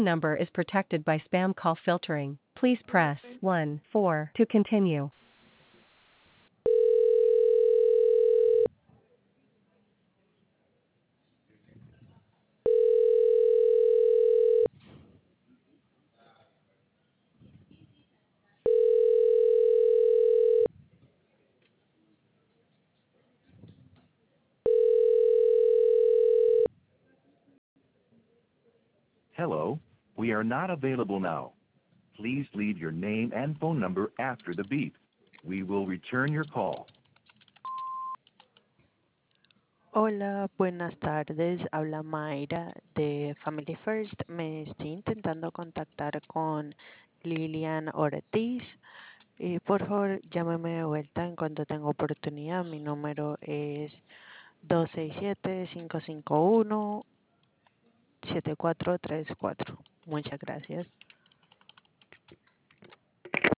Number is protected by spam call filtering. Please press 1 4 to continue. Hello, we are not available now. Please leave your name and phone number after the beep. We will return your call. Hola, buenas tardes. Habla Mayra de Family First. Me estoy intentando contactar con Lilian Ortiz. Por favor, llámeme de vuelta en cuanto tenga oportunidad. Mi número es 267-551-7434. Muchas gracias.